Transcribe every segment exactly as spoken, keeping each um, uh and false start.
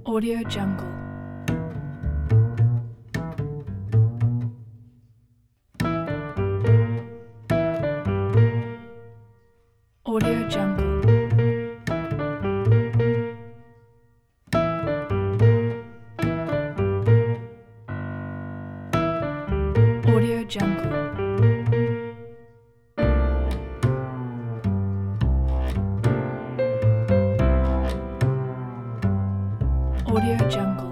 Audio Jungle. Audio Jungle. Audio Jungle. Audio Jungle.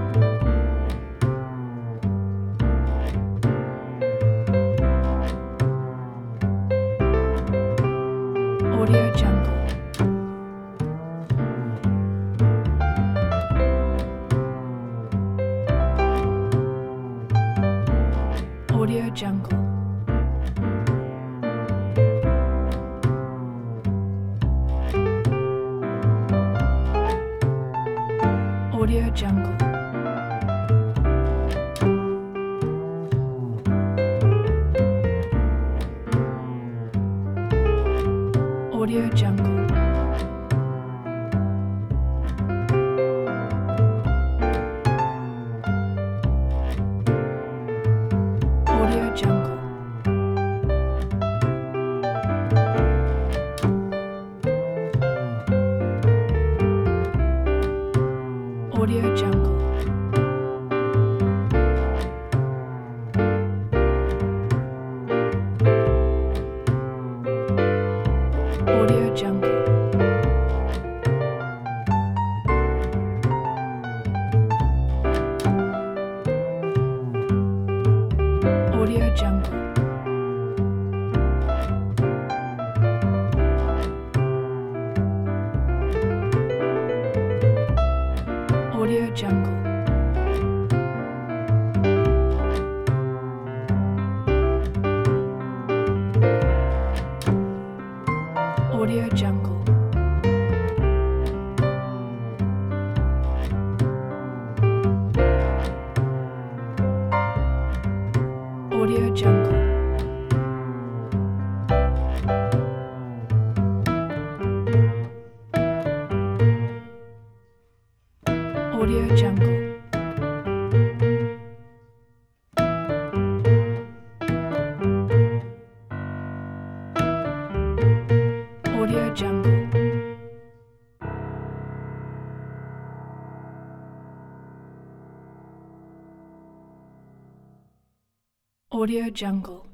Audio Jungle. Audio Jungle. Audio Jungle. Audio Jungle. Audio Jungle. Audio Jungle. Audio Jungle. Audio Jungle. Audio Jungle. Audio Jungle. Audio Jungle. Audio Jungle. Audio Jungle. Audio Jungle.